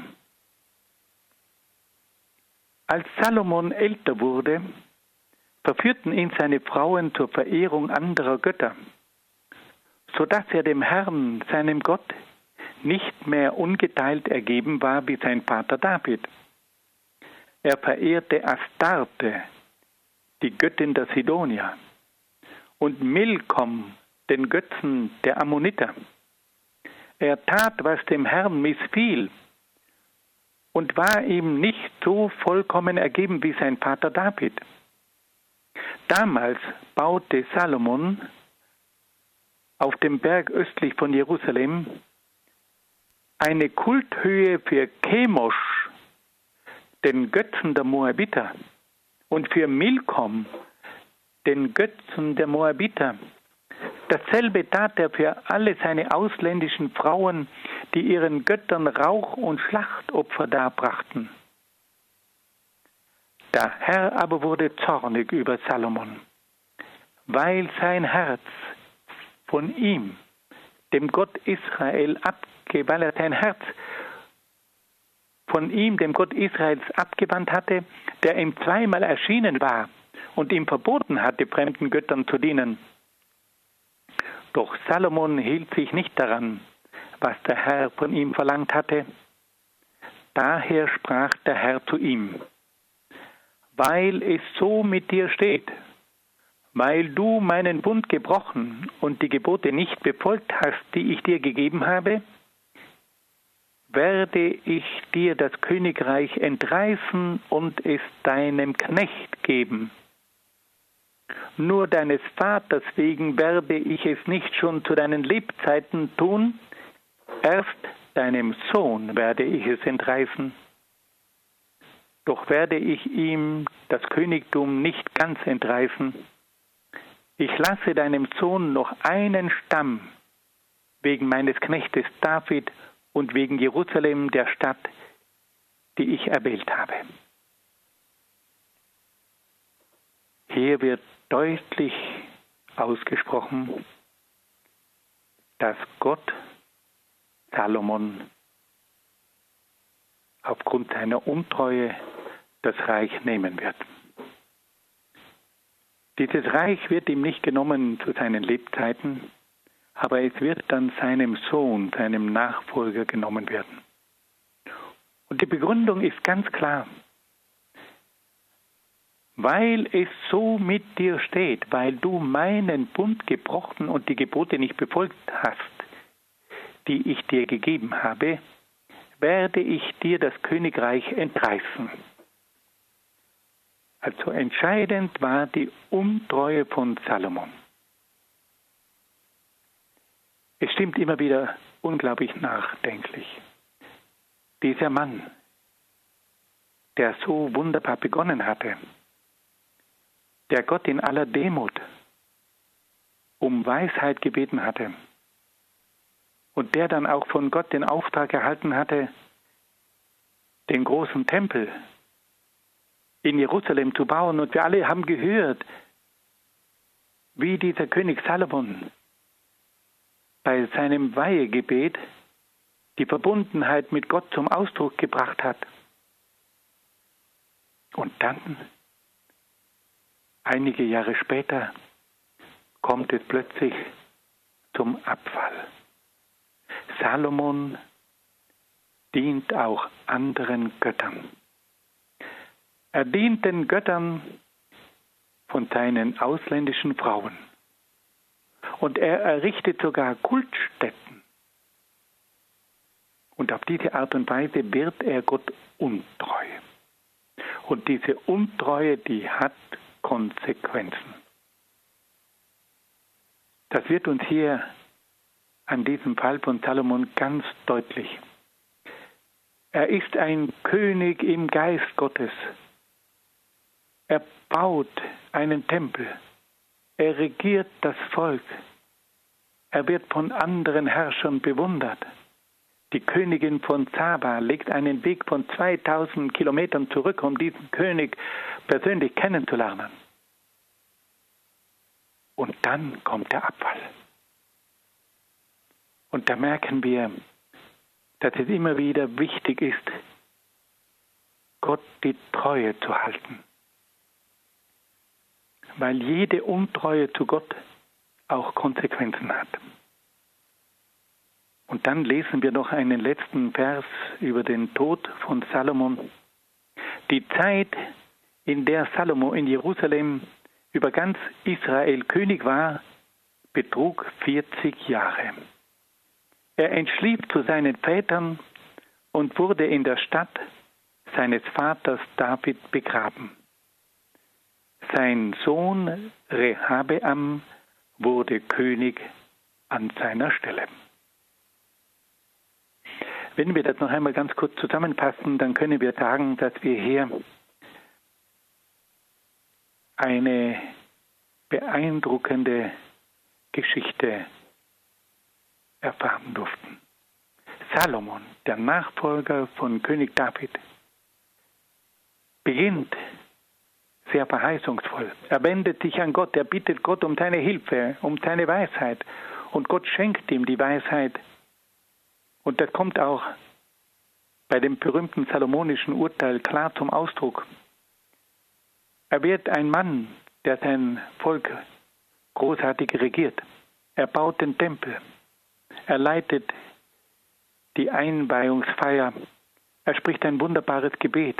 Speaker 2: Als Salomon älter wurde, verführten ihn seine Frauen zur Verehrung anderer Götter, so dass er dem Herrn, seinem Gott, nicht mehr ungeteilt ergeben war wie sein Vater David. Er verehrte Astarte, die Göttin der Sidonier, und Milkom, den Götzen der Ammoniter. Er tat, was dem Herrn missfiel, und war ihm nicht so vollkommen ergeben wie sein Vater David. Damals baute Salomon auf dem Berg östlich von Jerusalem eine Kulthöhe für Chemosh, den Götzen der Moabiter, und für Milkom, den Götzen der Moabiter. Dasselbe tat er für alle seine ausländischen Frauen, die ihren Göttern Rauch- und Schlachtopfer darbrachten. Der Herr aber wurde zornig über Salomon, weil sein Herz von ihm, dem Gott Israel, abge, weil er sein Herz von ihm, dem Gott Israels, abgewandt hatte, der ihm zweimal erschienen war und ihm verboten hatte, fremden Göttern zu dienen. Doch Salomon hielt sich nicht daran, was der Herr von ihm verlangt hatte. Daher sprach der Herr zu ihm: Weil es so mit dir steht, weil du meinen Bund gebrochen und die Gebote nicht befolgt hast, die ich dir gegeben habe, werde ich dir das Königreich entreißen und es deinem Knecht geben. Nur deines Vaters wegen werde ich es nicht schon zu deinen Lebzeiten tun, erst deinem Sohn werde ich es entreißen. Doch werde ich ihm das Königtum nicht ganz entreißen. Ich lasse deinem Sohn noch einen Stamm wegen meines Knechtes David und wegen Jerusalem, der Stadt, die ich erwählt habe. Hier wird deutlich ausgesprochen, dass Gott Salomon aufgrund seiner Untreue das Reich nehmen wird. Dieses Reich wird ihm nicht genommen zu seinen Lebzeiten, aber es wird dann seinem Sohn, seinem Nachfolger genommen werden. Und die Begründung ist ganz klar. Weil es so mit dir steht, weil du meinen Bund gebrochen und die Gebote nicht befolgt hast, die ich dir gegeben habe, werde ich dir das Königreich entreißen. Also entscheidend war die Untreue von Salomon. Es stimmt immer wieder unglaublich nachdenklich. Dieser Mann, der so wunderbar begonnen hatte, der Gott in aller Demut um Weisheit gebeten hatte und der dann auch von Gott den Auftrag erhalten hatte, den großen Tempel in Jerusalem zu bauen. Und wir alle haben gehört, wie dieser König Salomon bei seinem Weihegebet die Verbundenheit mit Gott zum Ausdruck gebracht hat. Und dann, einige Jahre später, kommt es plötzlich zum Abfall. Salomon dient auch anderen Göttern. Er dient den Göttern von seinen ausländischen Frauen. Und er errichtet sogar Kultstätten. Und auf diese Art und Weise wird er Gott untreu. Und diese Untreue, die hat Konsequenzen. Das wird uns hier an diesem Fall von Salomon ganz deutlich. Er ist ein König im Geist Gottes. Er baut einen Tempel. Er regiert das Volk. Er wird von anderen Herrschern bewundert. Die Königin von Saba legt einen Weg von zweitausend Kilometern zurück, um diesen König persönlich kennenzulernen. Und dann kommt der Abfall. Und da merken wir, dass es immer wieder wichtig ist, Gott die Treue zu halten. Weil jede Untreue zu Gott auch Konsequenzen hat. Und dann lesen wir noch einen letzten Vers über den Tod von Salomon. Die Zeit, in der Salomo in Jerusalem über ganz Israel König war, betrug vierzig Jahre. Er entschlief zu seinen Vätern und wurde in der Stadt seines Vaters David begraben. Sein Sohn Rehabeam wurde König an seiner Stelle. Wenn wir das noch einmal ganz kurz zusammenfassen, dann können wir sagen, dass wir hier eine beeindruckende Geschichte erfahren durften. Salomon, der Nachfolger von König David, beginnt sehr verheißungsvoll. Er wendet sich an Gott, er bittet Gott um seine Hilfe, um seine Weisheit. Und Gott schenkt ihm die Weisheit. Und das kommt auch bei dem berühmten salomonischen Urteil klar zum Ausdruck. Er wird ein Mann, der sein Volk großartig regiert. Er baut den Tempel. Er leitet die Einweihungsfeier. Er spricht ein wunderbares Gebet.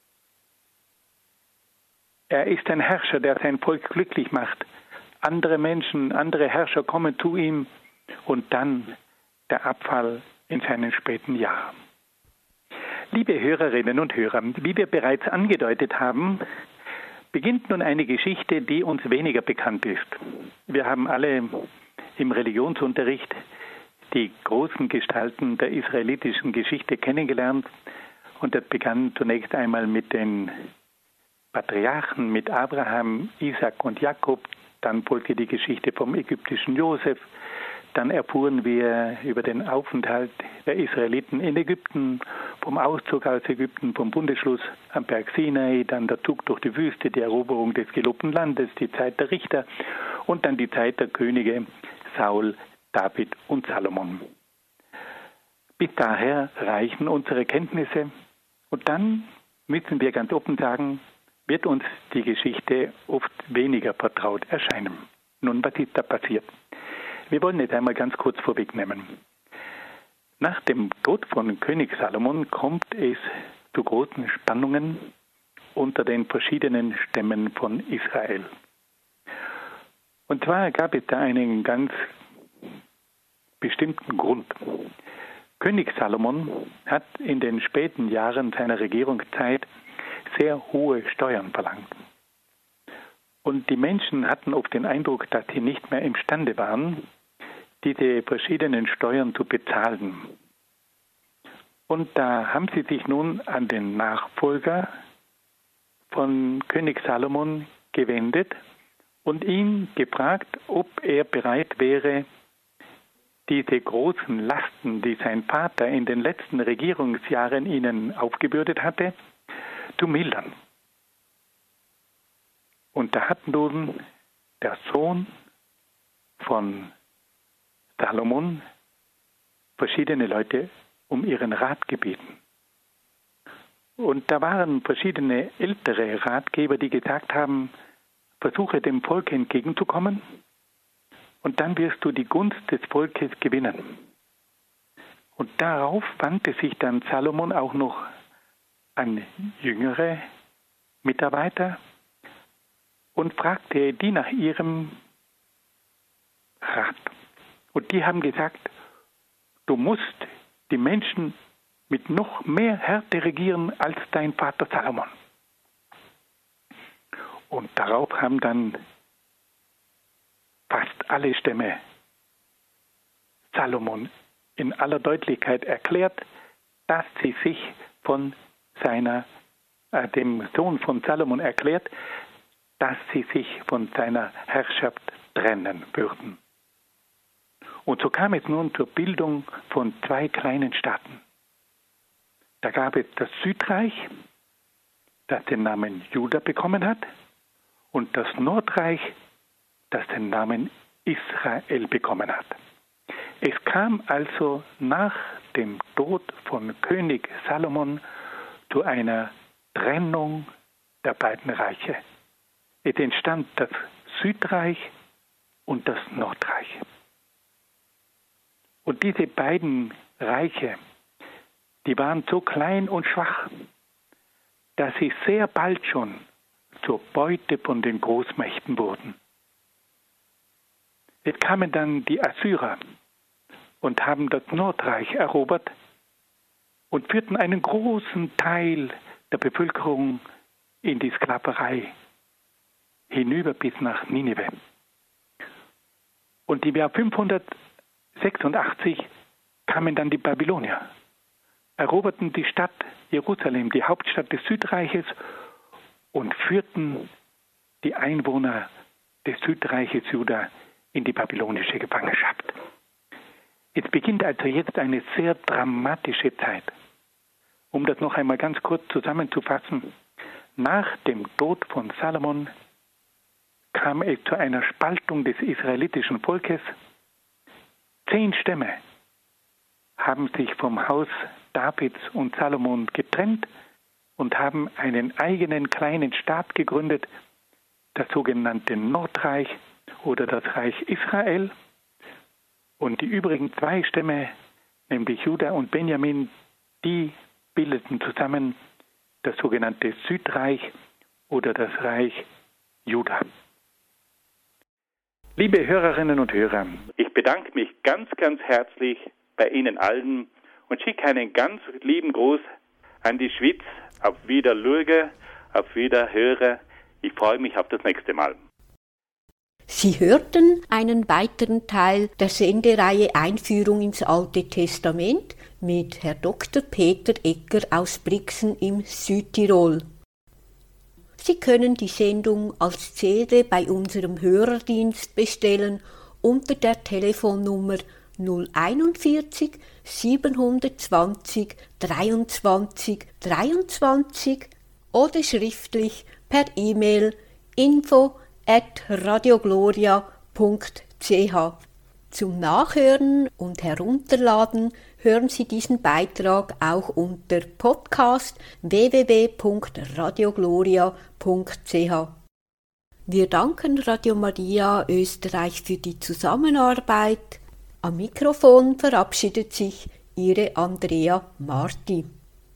Speaker 2: Er ist ein Herrscher, der sein Volk glücklich macht. Andere Menschen, andere Herrscher kommen zu ihm und dann der Abfall in seinen späten Jahren. Liebe Hörerinnen und Hörer, wie wir bereits angedeutet haben, beginnt nun eine Geschichte, die uns weniger bekannt ist. Wir haben alle im Religionsunterricht die großen Gestalten der israelitischen Geschichte kennengelernt. Und das begann zunächst einmal mit den Patriarchen, mit Abraham, Isaac und Jakob. Dann folgte die Geschichte vom ägyptischen Josef. Dann erfuhren wir über den Aufenthalt der Israeliten in Ägypten, vom Auszug aus Ägypten, vom Bundesschluss am Berg Sinai, dann der Zug durch die Wüste, die Eroberung des gelobten Landes, die Zeit der Richter und dann die Zeit der Könige Saul, David und Salomon. Bis daher reichen unsere Kenntnisse und dann müssen wir ganz offen sagen, wird uns die Geschichte oft weniger vertraut erscheinen. Nun, was ist da passiert? Wir wollen es einmal ganz kurz vorwegnehmen. Nach dem Tod von König Salomon kommt es zu großen Spannungen unter den verschiedenen Stämmen von Israel. Und zwar gab es da einen ganz bestimmten Grund. König Salomon hat in den späten Jahren seiner Regierungszeit sehr hohe Steuern verlangt. Und die Menschen hatten oft den Eindruck, dass sie nicht mehr imstande waren, diese verschiedenen Steuern zu bezahlen. Und da haben sie sich nun an den Nachfolger von König Salomon gewendet und ihn gefragt, ob er bereit wäre, diese großen Lasten, die sein Vater in den letzten Regierungsjahren ihnen aufgebürdet hatte, zu mildern. Und da hat nun der Sohn von Salomon verschiedene Leute um ihren Rat gebeten. Und da waren verschiedene ältere Ratgeber, die gesagt haben, versuche dem Volk entgegenzukommen und dann wirst du die Gunst des Volkes gewinnen. Und darauf wandte sich dann Salomon auch noch an jüngere Mitarbeiter und fragte die nach ihrem Rat. Und die haben gesagt, du musst die Menschen mit noch mehr Härte regieren als dein Vater Salomon. Und darauf haben dann fast alle Stämme Salomon in aller Deutlichkeit erklärt, dass sie sich von seiner, äh, dem Sohn von Salomon erklärt, dass sie sich von seiner Herrschaft trennen würden. Und so kam es nun zur Bildung von zwei kleinen Staaten. Da gab es das Südreich, das den Namen Juda bekommen hat, und das Nordreich, das den Namen Israel bekommen hat. Es kam also nach dem Tod von König Salomon zu einer Trennung der beiden Reiche. Es entstand das Südreich und das Nordreich. Und diese beiden Reiche, die waren so klein und schwach, dass sie sehr bald schon zur Beute von den Großmächten wurden. Es kamen dann die Assyrer und haben das Nordreich erobert und führten einen großen Teil der Bevölkerung in die Sklaverei hinüber bis nach Ninive. Und im Jahr fünfhundertsechsundachtzig kamen dann die Babylonier, eroberten die Stadt Jerusalem, die Hauptstadt des Südreiches, und führten die Einwohner des Südreiches Juda in die babylonische Gefangenschaft. Es beginnt also jetzt eine sehr dramatische Zeit. Um das noch einmal ganz kurz zusammenzufassen, nach dem Tod von Salomon kam es zu einer Spaltung des israelitischen Volkes. Zehn Stämme haben sich vom Haus Davids und Salomon getrennt und haben einen eigenen kleinen Staat gegründet, das sogenannte Nordreich oder das Reich Israel. Und die übrigen zwei Stämme, nämlich Juda und Benjamin, die bildeten zusammen das sogenannte Südreich oder das Reich Juda. Liebe Hörerinnen und Hörer, ich bedanke mich ganz, ganz herzlich bei Ihnen allen und schicke einen ganz lieben Gruß an die Schweiz. Auf Wiedersehen, auf Wiederhören. Ich freue mich auf das nächste Mal.
Speaker 1: Sie hörten einen weiteren Teil der Sendereihe Einführung ins Alte Testament mit Herr Doktor Peter Egger aus Brixen im Südtirol. Sie können die Sendung als C D bei unserem Hörerdienst bestellen unter der Telefonnummer null einundvierzig siebenhundertzwanzig dreiundzwanzig dreiundzwanzig oder schriftlich per E-Mail info at radiogloria punkt c h. Zum Nachhören und Herunterladen hören Sie diesen Beitrag auch unter Podcast w w w punkt radiogloria punkt c h. Wir danken Radio Maria Österreich für die Zusammenarbeit. Am Mikrofon verabschiedet sich Ihre Andrea Marti.